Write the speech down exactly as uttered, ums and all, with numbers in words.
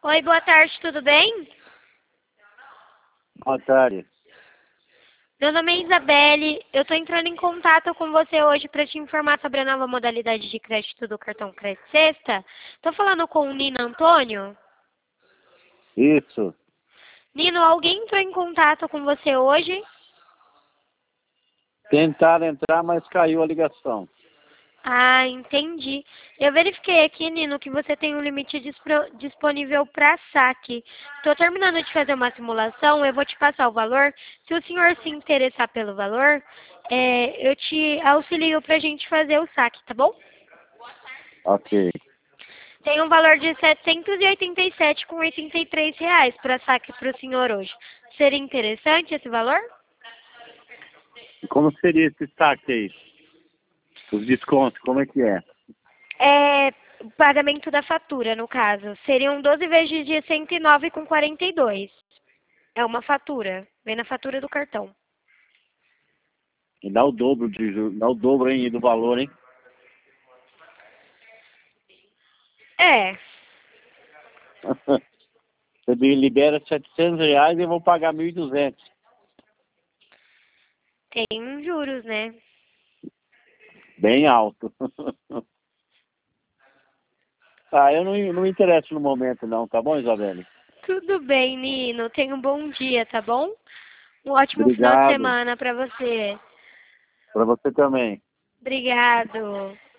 Oi, boa tarde, tudo bem? Boa tarde. Meu nome é Isabelle, eu estou entrando em contato com você hoje para te informar sobre a nova modalidade de crédito do cartão Crédito Sexta. Estou falando com o Nino Antônio. Isso. Nino, alguém entrou em contato com você hoje? Tentaram entrar, mas caiu a ligação. Ah, entendi. Eu verifiquei aqui, Nino, que você tem um limite dispro- disponível para saque. Estou terminando de fazer uma simulação, eu vou te passar o valor. Se o senhor se interessar pelo valor, é, eu te auxilio para a gente fazer o saque, tá bom? Ok. Tem um valor de setecentos e oitenta e sete reais e oitenta e três reais para saque para o senhor hoje. Seria interessante esse valor? E como seria esse saque aí? Os descontos, como é que é? É o pagamento da fatura, no caso. Seriam doze vezes de cento e nove reais e quarenta e dois centavos. É uma fatura. Vem na fatura do cartão. E dá o dobro de ju- dá o dobro aí do valor, hein? É, Você me libera setecentos reais e eu vou pagar mil e duzentos. tem juros, né? Bem alto. Ah, eu não, não me interesso no momento não, tá bom, Isabelle? Tudo bem, Nino. Tenha um bom dia, tá bom? Um ótimo final de Obrigado. semana para você. Para você também. Obrigado.